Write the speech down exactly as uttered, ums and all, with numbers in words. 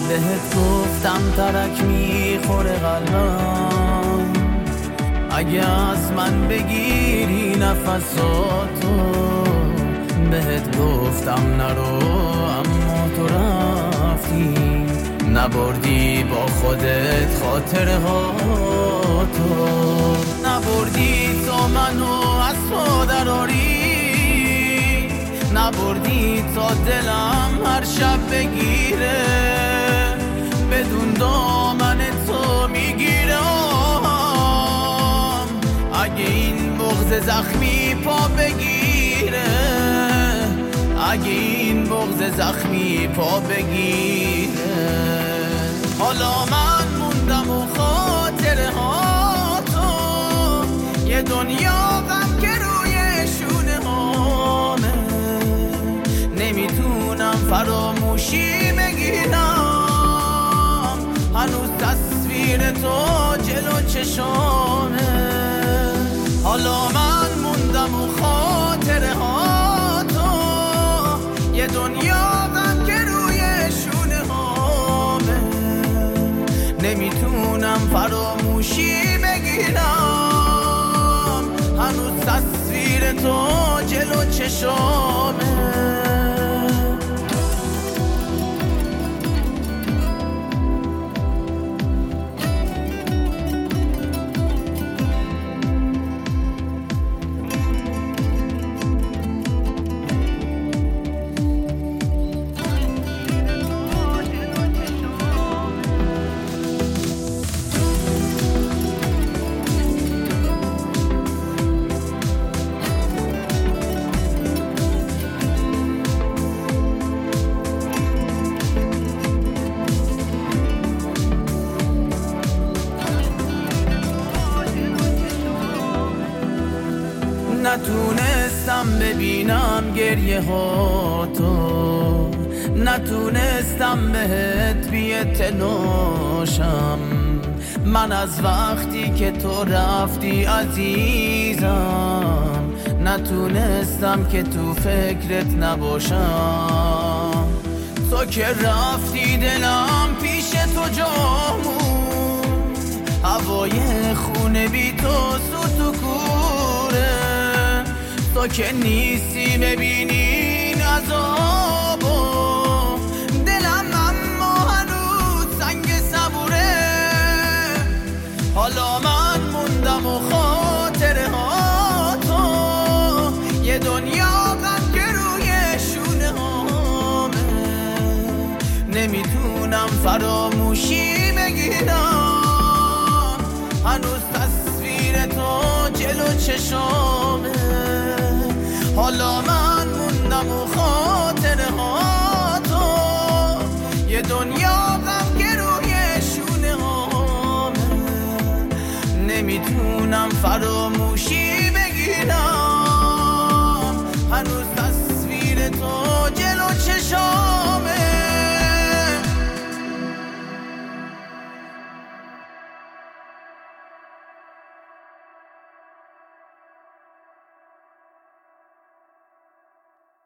بهت گفتم ترک میخوره قلبم، اگه از من بگیری نفساتو. بهت گفتم نرو اما تو رفتی، نبردی با خودت خاطره ها تو. نبردی تا منو از پا دراری، نبردی تا دلم هر شب بگیره، بدون دامن تو میگیره. اگه این بغض زخمی پا بگیره، اگه این بغض زخمی پا بگیره. حالا من موندم و خاطره ها تو، یه دنیا غم که روی شونه هامه، نمیتونم فراموشی بگیرم، هنوز تصویر تو جلو چشامه. حالا من موندم و خاطره ها تو، یه دنیا غم که روی شونه هامه، نمیتونم فراموشی بگیرم، هنوز تصویر تو جلو چشامه. نتونستم ببینم گریه ها تو، نتونستم بهت بی‌اعتناشم. من از وقتی که تو رفتی عزیزم، نتونستم که تو فکرت نباشم. تو که رفتی دلم پیش تو جامون، هوای خونه بی تو سوت و کوره. تو که نیستی ببینین عذابو، دلم اما هنوز سنگ صبوره. حالا من موندم و خاطره ها تو، یه دنیا غم که روی شونه هامه، نمیتونم فراموشی بگیرم، هنوز تصویر تو جلو چشامه. حالا من موندم و خاطره ها تو، یه دنیا غم که روی شونه هامه، نمیتونم فراموشی بگیرم،